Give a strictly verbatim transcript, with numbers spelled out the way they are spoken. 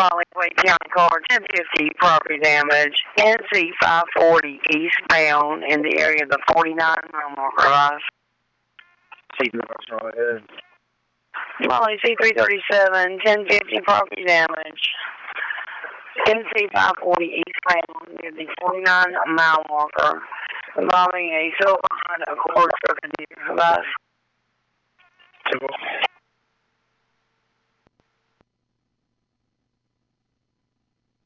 Raleigh, Wake County car, ten fifty, property damage, N C five forty eastbound in the area of the forty-nine mile marker rise. Raleigh C three thirty-seven, ten fifty, property damage, N C five forty eastbound near the forty-nine mile marker, involving a silver Honda Accord truck and rise.